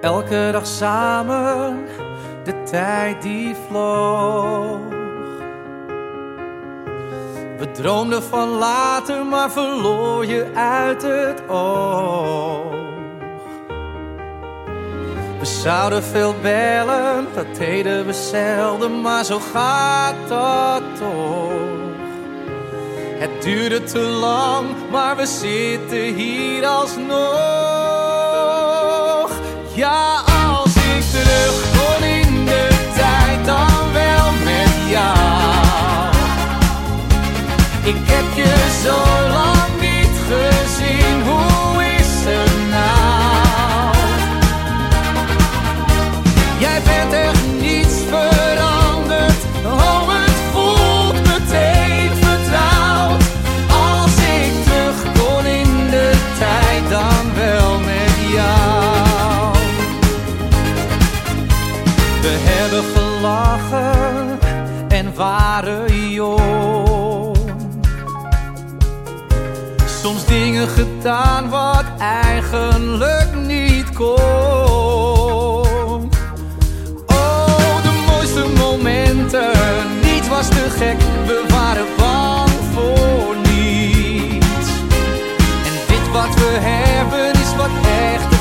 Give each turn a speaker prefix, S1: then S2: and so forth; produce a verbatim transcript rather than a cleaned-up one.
S1: Elke dag samen, de tijd die vloog. We droomden van later, maar verloor je uit het oog. We zouden veel bellen, dat deden we zelden, maar zo gaat dat toch. Het duurde te lang, maar we zitten hier alsnog. Ja, als ik terug kon in de tijd, dan wel met jou. Ik heb je zo lang niet gezien, hoe is het nou? Jij bent echt niets veranderd, oh het voelt meteen vertrouwd. Als ik terug kon in de tijd, dan wel met jou. We hebben gelachen en waren jong. Soms dingen gedaan wat eigenlijk niet kon. Oh, de mooiste momenten, niets was te gek. We waren bang voor niets. En dit wat we hebben is wat echt